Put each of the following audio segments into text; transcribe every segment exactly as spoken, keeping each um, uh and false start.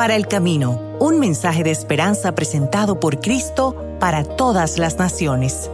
para el camino, un mensaje de esperanza presentado por Cristo para todas las naciones.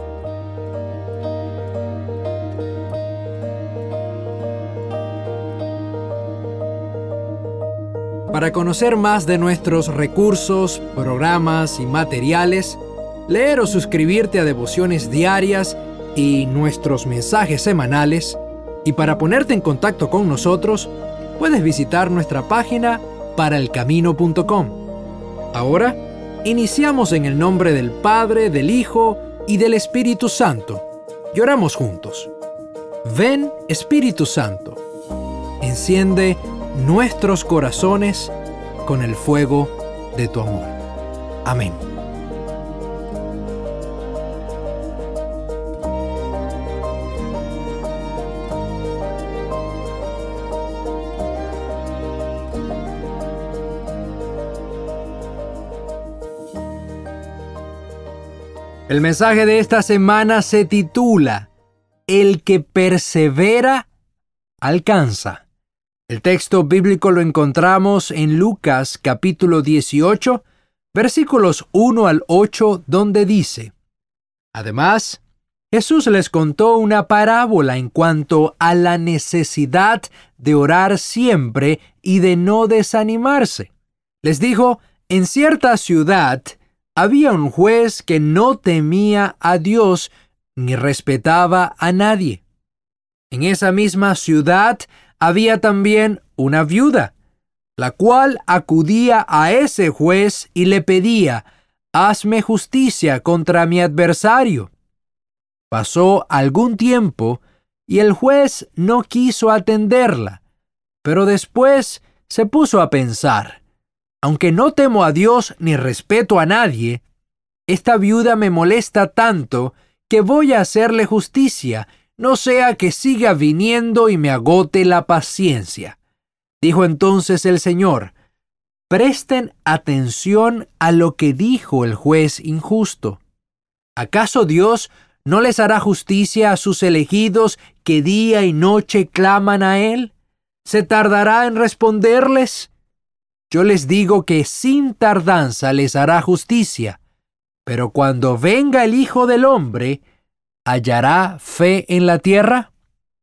Para conocer más de nuestros recursos, programas y materiales, leer o suscribirte a devociones diarias y nuestros mensajes semanales, y para ponerte en contacto con nosotros, puedes visitar nuestra página para el camino punto com. Ahora, iniciamos en el nombre del Padre, del Hijo y del Espíritu Santo, y oramos juntos. Ven, Espíritu Santo, enciende nuestros corazones con el fuego de tu amor. Amén. El mensaje de esta semana se titula El que persevera, alcanza. El texto bíblico lo encontramos en Lucas capítulo dieciocho, versículos uno al ocho, donde dice: Además, Jesús les contó una parábola en cuanto a la necesidad de orar siempre y de no desanimarse. Les dijo: en cierta ciudad había un juez que no temía a Dios ni respetaba a nadie. En esa misma ciudad había también una viuda, la cual acudía a ese juez y le pedía: hazme justicia contra mi adversario. Pasó algún tiempo y el juez no quiso atenderla, pero después se puso a pensar: aunque no temo a Dios ni respeto a nadie, esta viuda me molesta tanto que voy a hacerle justicia, no sea que siga viniendo y me agote la paciencia. Dijo entonces el Señor: presten atención a lo que dijo el juez injusto. ¿Acaso Dios no les hará justicia a sus elegidos que día y noche claman a Él? ¿Se tardará en responderles? Yo les digo que sin tardanza les hará justicia, pero cuando venga el Hijo del Hombre, ¿hallará fe en la tierra?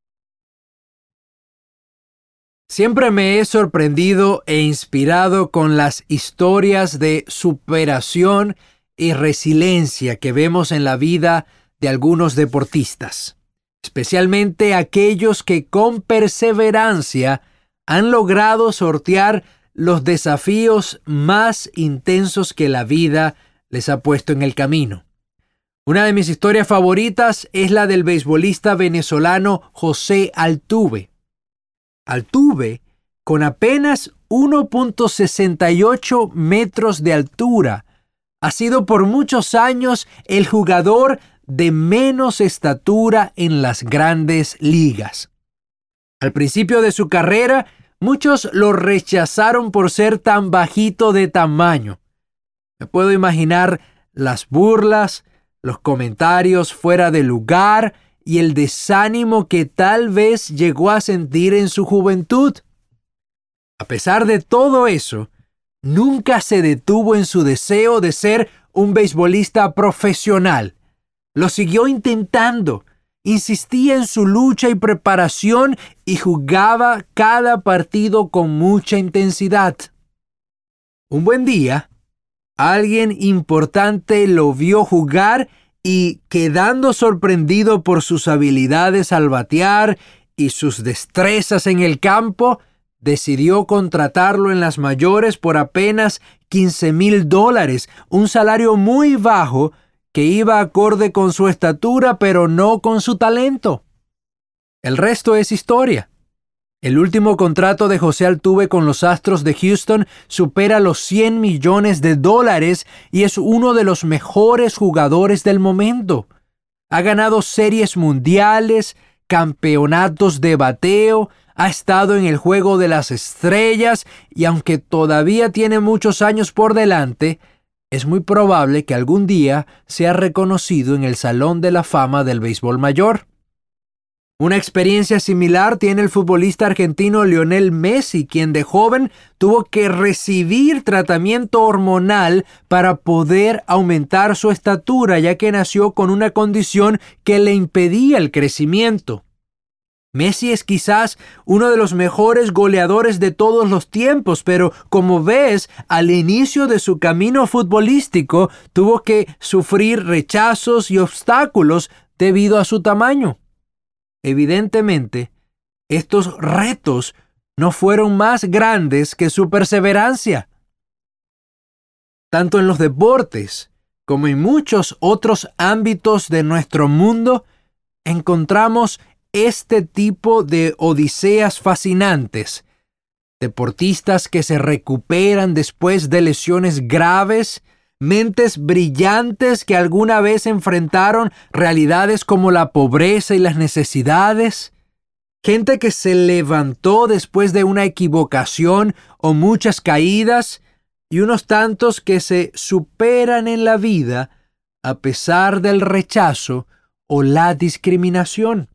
Siempre me he sorprendido e inspirado con las historias de superación y resiliencia que vemos en la vida de algunos deportistas, especialmente aquellos que con perseverancia han logrado sortear los desafíos más intensos que la vida les ha puesto en el camino. Una de mis historias favoritas es la del beisbolista venezolano José Altuve. Altuve, con apenas uno punto sesenta y ocho metros de altura, ha sido por muchos años el jugador de menos estatura en las grandes ligas. Al principio de su carrera, muchos lo rechazaron por ser tan bajito de tamaño. Me puedo imaginar las burlas, los comentarios fuera de lugar y el desánimo que tal vez llegó a sentir en su juventud. A pesar de todo eso, nunca se detuvo en su deseo de ser un beisbolista profesional. Lo siguió intentando, insistía en su lucha y preparación y jugaba cada partido con mucha intensidad. Un buen día, alguien importante lo vio jugar y, quedando sorprendido por sus habilidades al batear y sus destrezas en el campo, decidió contratarlo en las mayores por apenas quince mil dólares, un salario muy bajo que iba acorde con su estatura, pero no con su talento. El resto es historia. El último contrato de José Altuve con los Astros de Houston supera los cien millones de dólares y es uno de los mejores jugadores del momento. Ha ganado series mundiales, campeonatos de bateo, ha estado en el Juego de las Estrellas y aunque todavía tiene muchos años por delante, es muy probable que algún día sea reconocido en el Salón de la Fama del Béisbol Mayor. Una experiencia similar tiene el futbolista argentino Lionel Messi, quien de joven tuvo que recibir tratamiento hormonal para poder aumentar su estatura, ya que nació con una condición que le impedía el crecimiento. Messi es quizás uno de los mejores goleadores de todos los tiempos, pero como ves, al inicio de su camino futbolístico tuvo que sufrir rechazos y obstáculos debido a su tamaño. Evidentemente, estos retos no fueron más grandes que su perseverancia. Tanto en los deportes como en muchos otros ámbitos de nuestro mundo, encontramos este tipo de odiseas fascinantes. Deportistas que se recuperan después de lesiones graves, mentes brillantes que alguna vez enfrentaron realidades como la pobreza y las necesidades, gente que se levantó después de una equivocación o muchas caídas, y unos tantos que se superan en la vida a pesar del rechazo o la discriminación.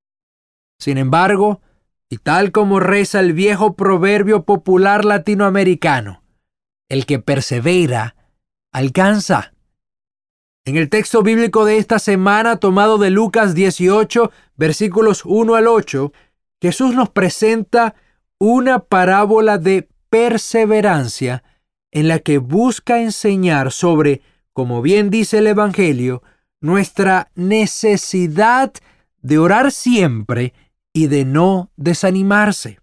Sin embargo, y tal como reza el viejo proverbio popular latinoamericano, el que persevera alcanza. En el texto bíblico de esta semana, tomado de Lucas dieciocho, versículos uno al ocho, Jesús nos presenta una parábola de perseverancia en la que busca enseñar sobre, como bien dice el Evangelio, nuestra necesidad de orar siempre y de no desanimarse.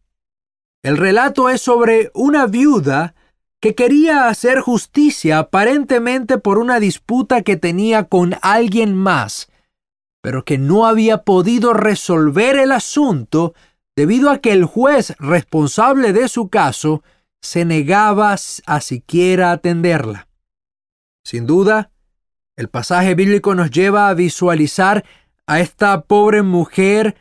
El relato es sobre una viuda que quería hacer justicia aparentemente por una disputa que tenía con alguien más, pero que no había podido resolver el asunto debido a que el juez responsable de su caso se negaba a siquiera atenderla. Sin duda, el pasaje bíblico nos lleva a visualizar a esta pobre mujer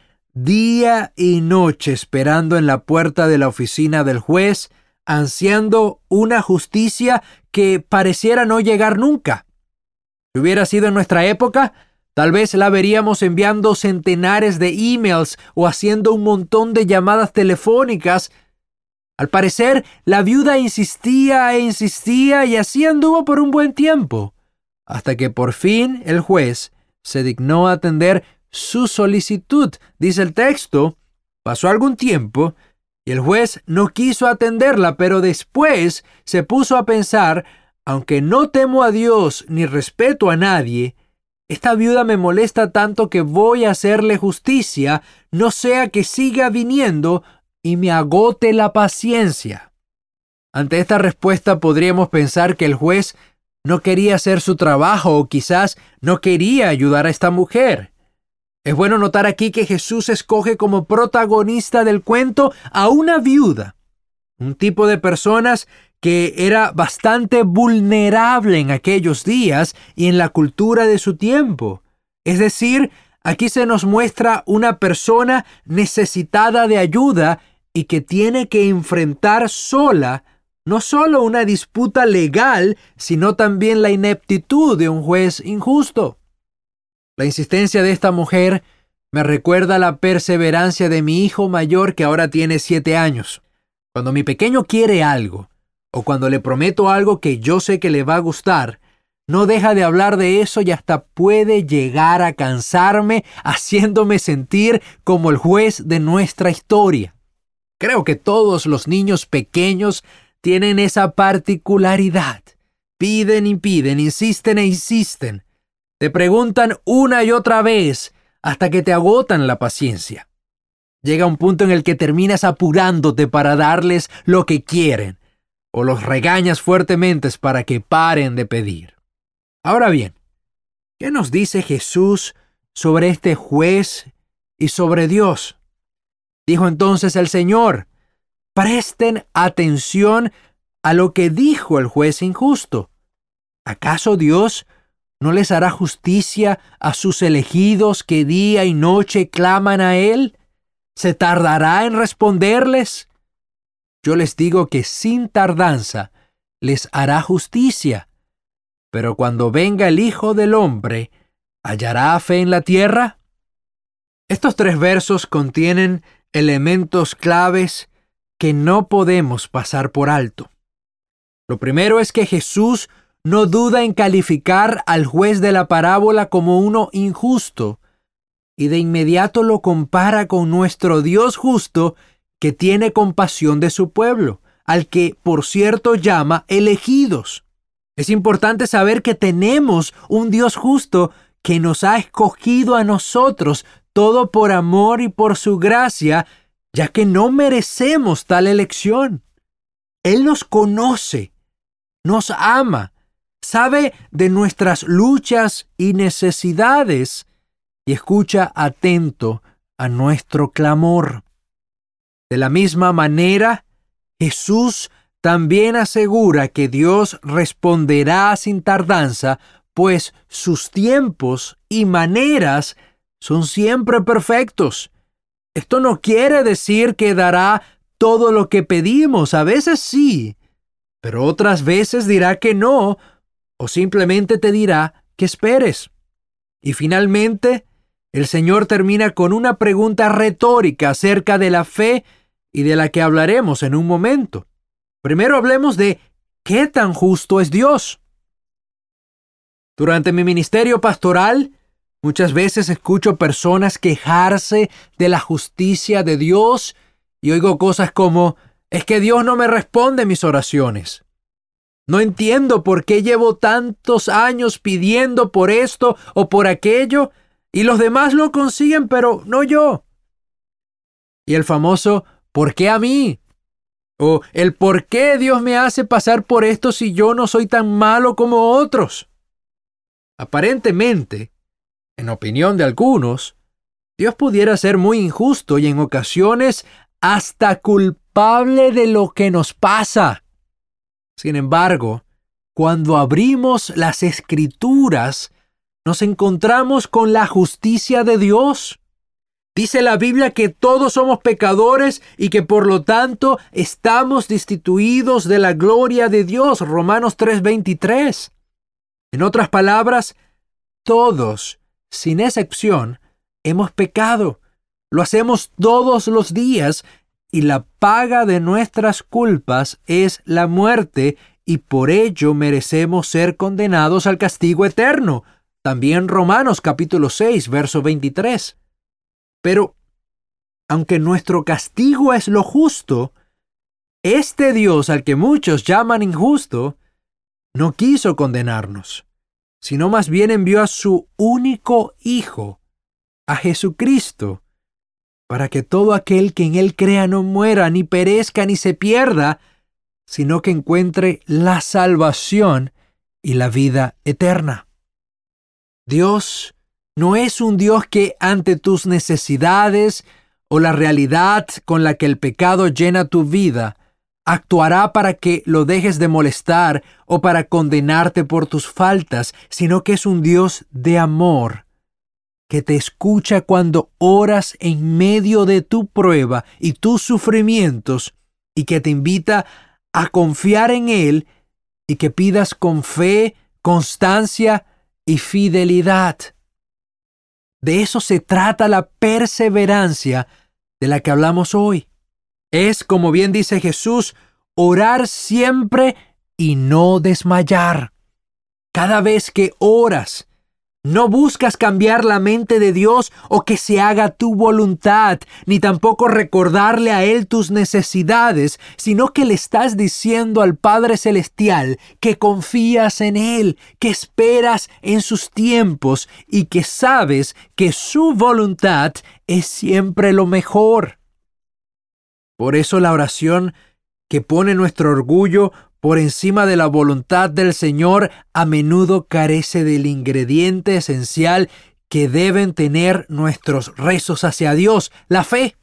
día y noche esperando en la puerta de la oficina del juez, ansiando una justicia que pareciera no llegar nunca. Si hubiera sido en nuestra época, tal vez la veríamos enviando centenares de emails o haciendo un montón de llamadas telefónicas. Al parecer, la viuda insistía e insistía y así anduvo por un buen tiempo, hasta que por fin el juez se dignó a atender su solicitud. Dice el texto, pasó algún tiempo y el juez no quiso atenderla, pero después se puso a pensar, aunque no temo a Dios ni respeto a nadie, esta viuda me molesta tanto que voy a hacerle justicia, no sea que siga viniendo y me agote la paciencia. Ante esta respuesta podríamos pensar que el juez no quería hacer su trabajo o quizás no quería ayudar a esta mujer. Es bueno notar aquí que Jesús escoge como protagonista del cuento a una viuda, un tipo de personas que era bastante vulnerable en aquellos días y en la cultura de su tiempo. Es decir, aquí se nos muestra una persona necesitada de ayuda y que tiene que enfrentar sola no solo una disputa legal, sino también la ineptitud de un juez injusto. La insistencia de esta mujer me recuerda la perseverancia de mi hijo mayor que ahora tiene siete años. Cuando mi pequeño quiere algo, o cuando le prometo algo que yo sé que le va a gustar, no deja de hablar de eso y hasta puede llegar a cansarme, haciéndome sentir como el juez de nuestra historia. Creo que todos los niños pequeños tienen esa particularidad. Piden y piden, insisten e insisten. Te preguntan una y otra vez hasta que te agotan la paciencia. Llega un punto en el que terminas apurándote para darles lo que quieren, o los regañas fuertemente para que paren de pedir. Ahora bien, ¿qué nos dice Jesús sobre este juez y sobre Dios? Dijo entonces el Señor, presten atención a lo que dijo el juez injusto. ¿Acaso Dios no les hará justicia a sus elegidos que día y noche claman a Él? ¿Se tardará en responderles? Yo les digo que sin tardanza les hará justicia. Pero cuando venga el Hijo del Hombre, ¿hallará fe en la tierra? Estos tres versos contienen elementos claves que no podemos pasar por alto. Lo primero es que Jesús no duda en calificar al juez de la parábola como uno injusto, y de inmediato lo compara con nuestro Dios justo que tiene compasión de su pueblo, al que, por cierto, llama elegidos. Es importante saber que tenemos un Dios justo que nos ha escogido a nosotros, todo por amor y por su gracia, ya que no merecemos tal elección. Él nos conoce, nos ama, sabe de nuestras luchas y necesidades y escucha atento a nuestro clamor. De la misma manera, Jesús también asegura que Dios responderá sin tardanza, pues sus tiempos y maneras son siempre perfectos. Esto no quiere decir que dará todo lo que pedimos. A veces sí, pero otras veces dirá que no, o simplemente te dirá que esperes. Y finalmente, el Señor termina con una pregunta retórica acerca de la fe y de la que hablaremos en un momento. Primero hablemos de ¿qué tan justo es Dios? Durante mi ministerio pastoral, muchas veces escucho personas quejarse de la justicia de Dios y oigo cosas como, es que Dios no me responde mis oraciones. No entiendo por qué llevo tantos años pidiendo por esto o por aquello y los demás lo consiguen, pero no yo. Y el famoso, ¿por qué a mí? O el por qué Dios me hace pasar por esto si yo no soy tan malo como otros. Aparentemente, en opinión de algunos, Dios pudiera ser muy injusto y en ocasiones hasta culpable de lo que nos pasa. Sin embargo, cuando abrimos las Escrituras, nos encontramos con la justicia de Dios. Dice la Biblia que todos somos pecadores y que por lo tanto estamos destituidos de la gloria de Dios. Romanos tres veintitrés. En otras palabras, todos, sin excepción, hemos pecado. Lo hacemos todos los días y la paga de nuestras culpas es la muerte y por ello merecemos ser condenados al castigo eterno. También Romanos capítulo seis, verso veintitrés. Pero, aunque nuestro castigo es lo justo, este Dios al que muchos llaman injusto, no quiso condenarnos, sino más bien envió a su único Hijo, a Jesucristo, para que todo aquel que en Él crea no muera, ni perezca, ni se pierda, sino que encuentre la salvación y la vida eterna. Dios no es un Dios que ante tus necesidades o la realidad con la que el pecado llena tu vida, actuará para que lo dejes de molestar o para condenarte por tus faltas, sino que es un Dios de amor, que te escucha cuando oras en medio de tu prueba y tus sufrimientos y que te invita a confiar en Él y que pidas con fe, constancia y fidelidad. De eso se trata la perseverancia de la que hablamos hoy. Es, como bien dice Jesús, orar siempre y no desmayar. Cada vez que oras, no buscas cambiar la mente de Dios o que se haga tu voluntad, ni tampoco recordarle a Él tus necesidades, sino que le estás diciendo al Padre Celestial que confías en Él, que esperas en sus tiempos y que sabes que su voluntad es siempre lo mejor. Por eso la oración que pone nuestro orgullo por encima de la voluntad del Señor a menudo carece del ingrediente esencial que deben tener nuestros rezos hacia Dios, la fe.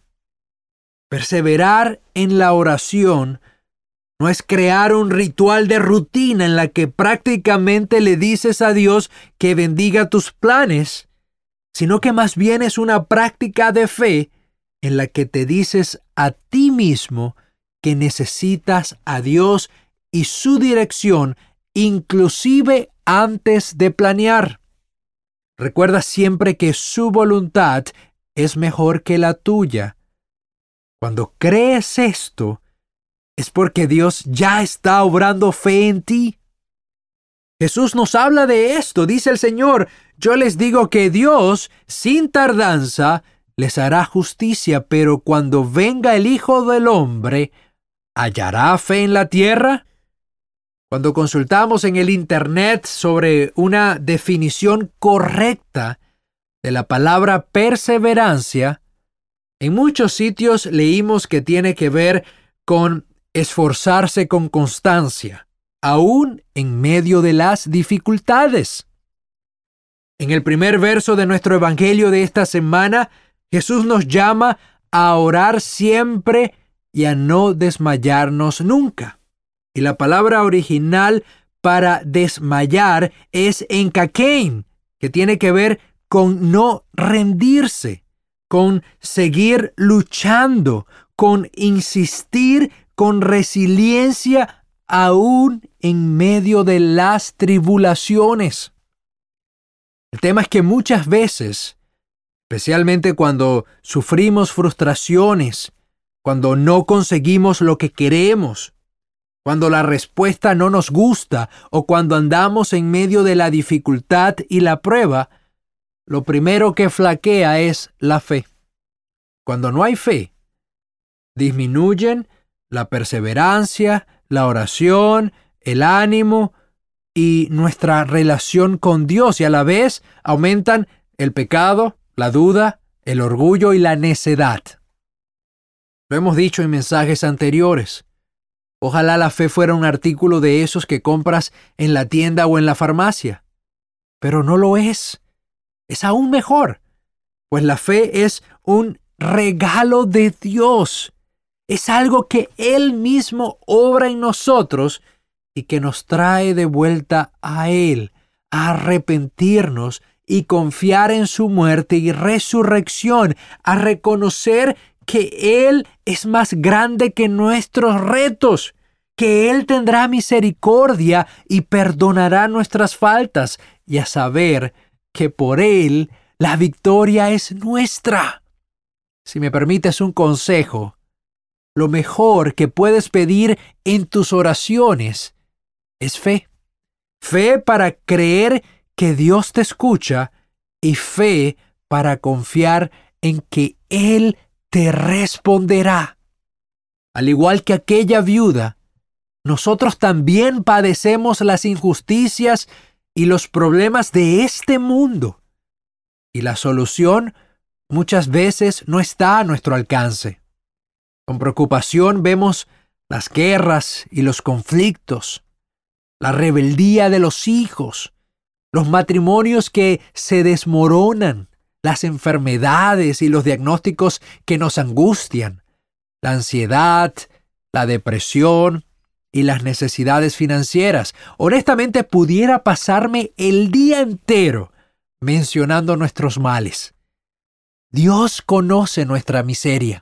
Perseverar en la oración no es crear un ritual de rutina en la que prácticamente le dices a Dios que bendiga tus planes, sino que más bien es una práctica de fe en la que te dices a ti mismo que necesitas a Dios y su dirección, inclusive antes de planear. Recuerda siempre que su voluntad es mejor que la tuya. Cuando crees esto, es porque Dios ya está obrando fe en ti. Jesús nos habla de esto, dice el Señor: yo les digo que Dios, sin tardanza, les hará justicia, pero cuando venga el Hijo del Hombre, ¿hallará fe en la tierra? Cuando consultamos en el Internet sobre una definición correcta de la palabra perseverancia, en muchos sitios leímos que tiene que ver con esforzarse con constancia, aún en medio de las dificultades. En el primer verso de nuestro evangelio de esta semana, Jesús nos llama a orar siempre y a no desmayarnos nunca. Y la palabra original para desmayar es enkakein, que tiene que ver con no rendirse, con seguir luchando, con insistir, con resiliencia, aún en medio de las tribulaciones. El tema es que muchas veces, especialmente cuando sufrimos frustraciones, cuando no conseguimos lo que queremos, cuando la respuesta no nos gusta o cuando andamos en medio de la dificultad y la prueba, lo primero que flaquea es la fe. Cuando no hay fe, disminuyen la perseverancia, la oración, el ánimo y nuestra relación con Dios, y a la vez aumentan el pecado, la duda, el orgullo y la necedad. Lo hemos dicho en mensajes anteriores. Ojalá la fe fuera un artículo de esos que compras en la tienda o en la farmacia. Pero no lo es. Es aún mejor, pues la fe es un regalo de Dios. Es algo que Él mismo obra en nosotros y que nos trae de vuelta a Él, a arrepentirnos y confiar en su muerte y resurrección, a reconocer que Él es más grande que nuestros retos, que Él tendrá misericordia y perdonará nuestras faltas, y a saber que por Él la victoria es nuestra. Si me permites un consejo, lo mejor que puedes pedir en tus oraciones es fe. Fe para creer que Dios te escucha y fe para confiar en que Él te responderá. Al igual que aquella viuda, nosotros también padecemos las injusticias y los problemas de este mundo. Y la solución muchas veces no está a nuestro alcance. Con preocupación vemos las guerras y los conflictos, la rebeldía de los hijos, los matrimonios que se desmoronan, las enfermedades y los diagnósticos que nos angustian, la ansiedad, la depresión y las necesidades financieras. Honestamente, pudiera pasarme el día entero mencionando nuestros males. Dios conoce nuestra miseria.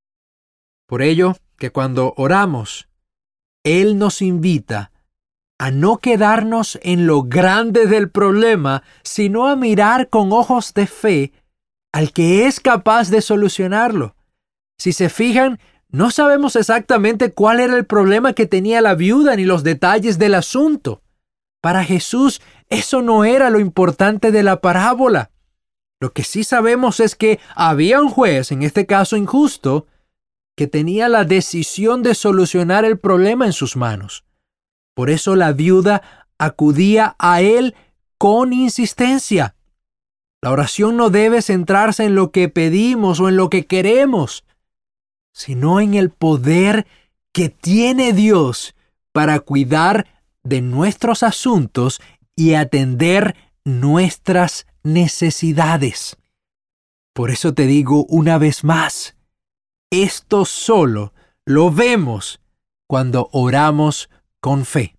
Por ello, que cuando oramos, Él nos invita a no quedarnos en lo grande del problema, sino a mirar con ojos de fe al que es capaz de solucionarlo. Si se fijan, no sabemos exactamente cuál era el problema que tenía la viuda ni los detalles del asunto. Para Jesús, eso no era lo importante de la parábola. Lo que sí sabemos es que había un juez, en este caso injusto, que tenía la decisión de solucionar el problema en sus manos. Por eso la viuda acudía a él con insistencia. La oración no debe centrarse en lo que pedimos o en lo que queremos, sino en el poder que tiene Dios para cuidar de nuestros asuntos y atender nuestras necesidades. Por eso te digo una vez más, esto solo lo vemos cuando oramos con fe.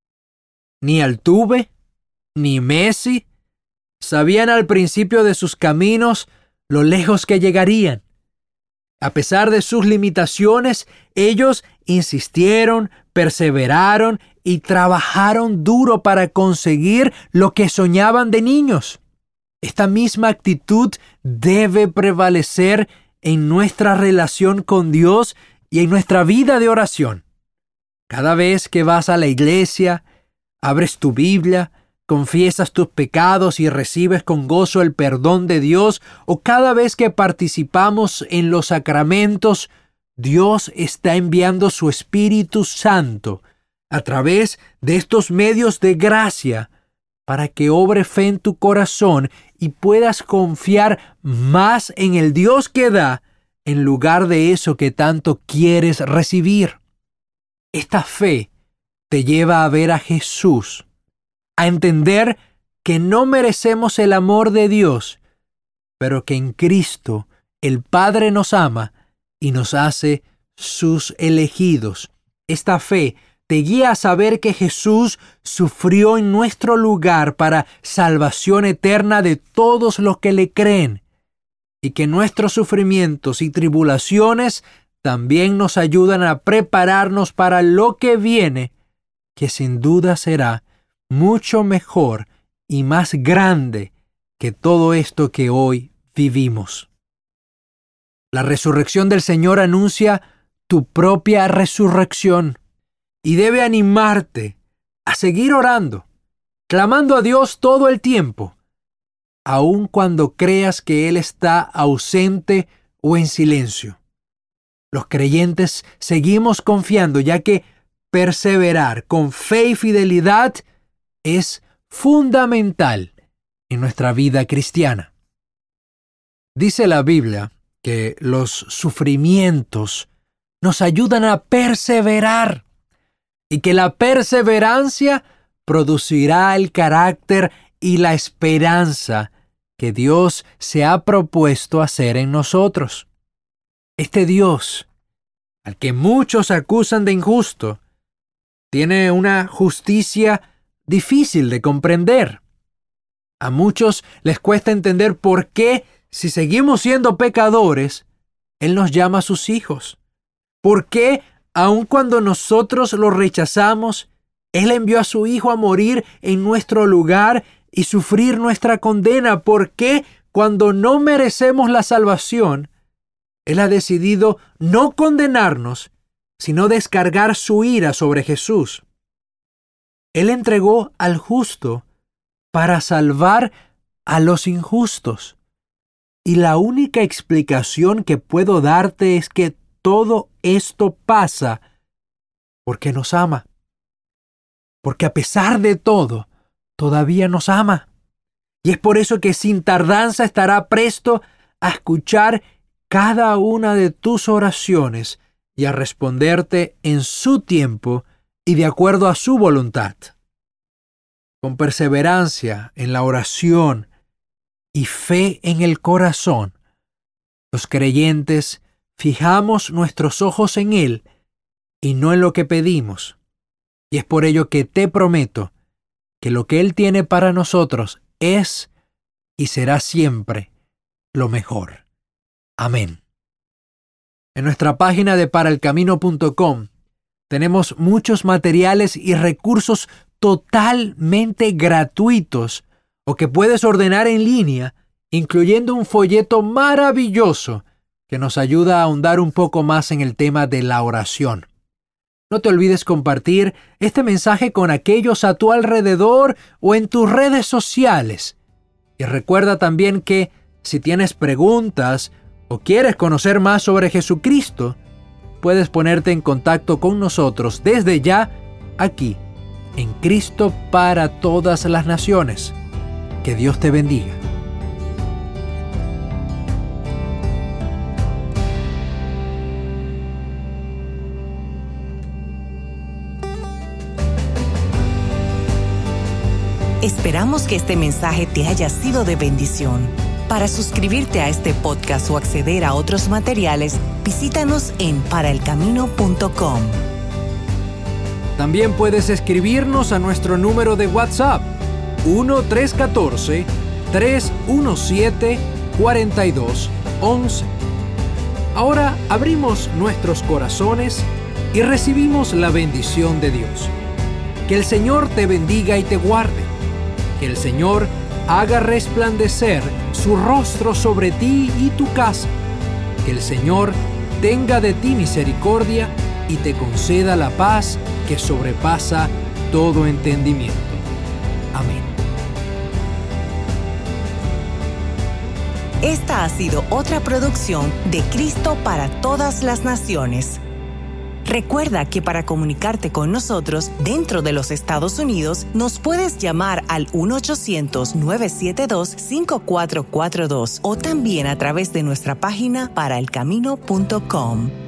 Ni Altuve, ni Messi sabían al principio de sus caminos lo lejos que llegarían. A pesar de sus limitaciones, ellos insistieron, perseveraron y trabajaron duro para conseguir lo que soñaban de niños. Esta misma actitud debe prevalecer en nuestra relación con Dios y en nuestra vida de oración. Cada vez que vas a la iglesia, abres tu Biblia, confiesas tus pecados y recibes con gozo el perdón de Dios, o cada vez que participamos en los sacramentos, Dios está enviando su Espíritu Santo a través de estos medios de gracia para que obre fe en tu corazón y puedas confiar más en el Dios que da en lugar de eso que tanto quieres recibir. Esta fe te lleva a ver a Jesús, a entender que no merecemos el amor de Dios, pero que en Cristo el Padre nos ama y nos hace sus elegidos. Esta fe te guía a saber que Jesús sufrió en nuestro lugar para salvación eterna de todos los que le creen, y que nuestros sufrimientos y tribulaciones también nos ayudan a prepararnos para lo que viene, que sin duda será mucho mejor y más grande que todo esto que hoy vivimos. La resurrección del Señor anuncia tu propia resurrección y debe animarte a seguir orando, clamando a Dios todo el tiempo, aun cuando creas que Él está ausente o en silencio. Los creyentes seguimos confiando, ya que perseverar con fe y fidelidad es fundamental en nuestra vida cristiana. Dice la Biblia que los sufrimientos nos ayudan a perseverar y que la perseverancia producirá el carácter y la esperanza que Dios se ha propuesto hacer en nosotros. Este Dios, al que muchos acusan de injusto, tiene una justicia difícil de comprender. A muchos les cuesta entender por qué, si seguimos siendo pecadores, Él nos llama a sus hijos. ¿Por qué, aun cuando nosotros lo rechazamos, Él envió a su Hijo a morir en nuestro lugar y sufrir nuestra condena? ¿Por qué, cuando no merecemos la salvación, Él ha decidido no condenarnos, sino descargar su ira sobre Jesús? Él entregó al justo para salvar a los injustos. Y la única explicación que puedo darte es que todo esto pasa porque nos ama. Porque a pesar de todo, todavía nos ama. Y es por eso que sin tardanza estará presto a escuchar cada una de tus oraciones y a responderte en su tiempo y de acuerdo a su voluntad. Con perseverancia en la oración y fe en el corazón, los creyentes fijamos nuestros ojos en Él y no en lo que pedimos. Y es por ello que te prometo que lo que Él tiene para nosotros es y será siempre lo mejor. Amén. En nuestra página de para el camino punto com tenemos muchos materiales y recursos totalmente gratuitos o que puedes ordenar en línea, incluyendo un folleto maravilloso que nos ayuda a ahondar un poco más en el tema de la oración. No te olvides compartir este mensaje con aquellos a tu alrededor o en tus redes sociales. Y recuerda también que si tienes preguntas o quieres conocer más sobre Jesucristo, puedes ponerte en contacto con nosotros desde ya aquí, en Cristo para todas las naciones. Que Dios te bendiga. Esperamos que este mensaje te haya sido de bendición. Para suscribirte a este podcast o acceder a otros materiales, visítanos en para el camino punto com. También puedes escribirnos a nuestro número de WhatsApp uno tres uno cuatro, tres uno siete, cuatro dos uno uno. Ahora abrimos nuestros corazones y recibimos la bendición de Dios. Que el Señor te bendiga y te guarde. Que el Señor haga resplandecer su rostro sobre ti y tu casa. Que el Señor tenga de ti misericordia y te conceda la paz que sobrepasa todo entendimiento. Amén. Esta ha sido otra producción de Cristo para todas las naciones. Recuerda que para comunicarte con nosotros dentro de los Estados Unidos, nos puedes llamar al uno ochocientos, nueve siete dos, cinco cuatro cuatro dos o también a través de nuestra página para el camino punto com.